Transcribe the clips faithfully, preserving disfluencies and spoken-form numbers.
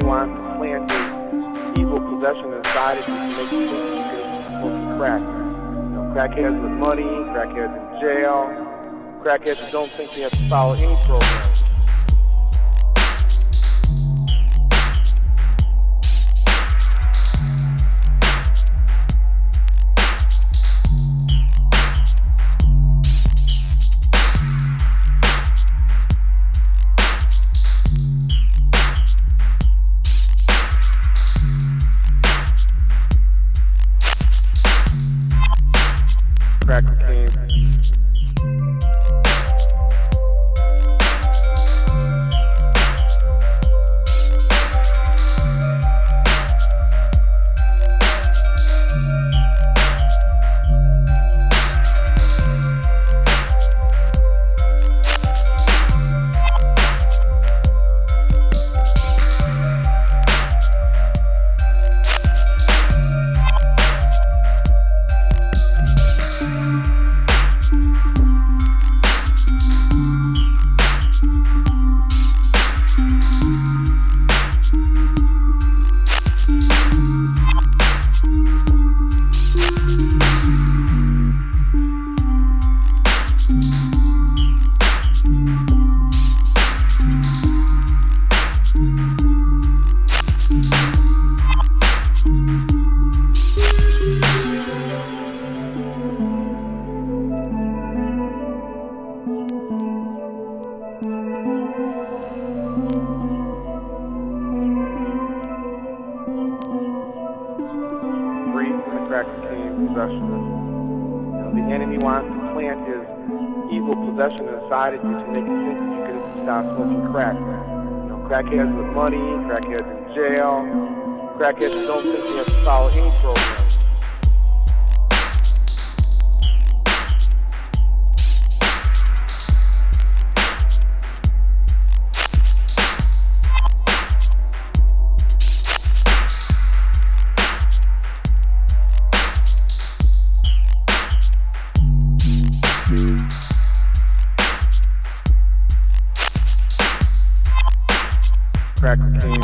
wants to plant his evil possession inside of you to make you think you can smoke crack. You know, crackheads with money, crackheads in jail, crackheads who don't think they have to follow any program. Crack cocaine. Free from the crack cocaine possession. You know, the enemy wants to plant his evil possession inside of you to make you think that you can stop smoking crack. You know, crackheads with money, crackheads in jail, crackheads who don't think they have to follow any program. Crack cocaine.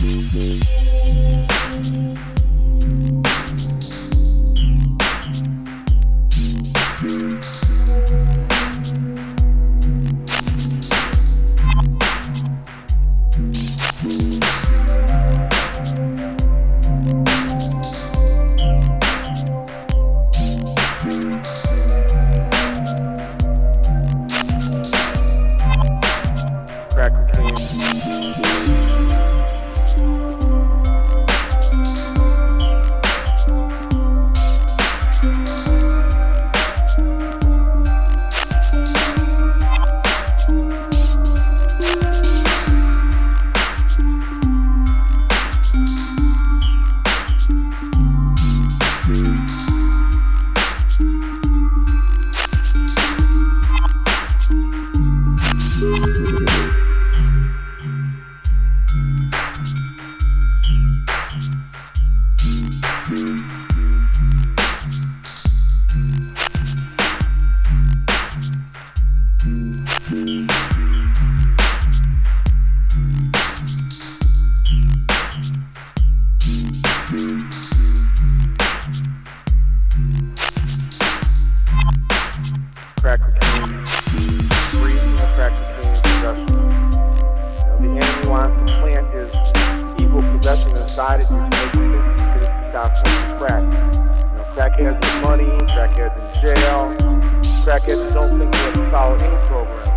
Crack cocaine. Crack cocaine. Free from the crack cocaine possession. You know, the enemy wants to plant his evil possession inside of you to make you think you can stop smoking crack. You know, crackheads with money, crackheads in jail, crackheads who don't think they have to follow any program.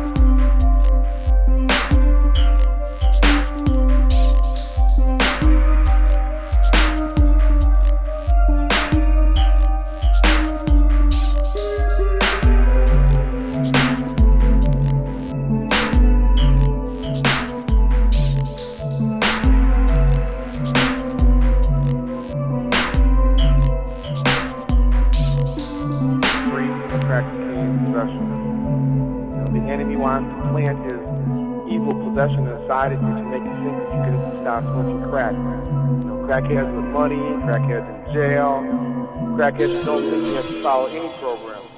Crack cocaine possession. You know, the enemy wants to plant his evil possession inside of you to make you think that you can stop smoking crack. You know, crackheads with money, crackheads in jail, crackheads who don't think they have to follow any program.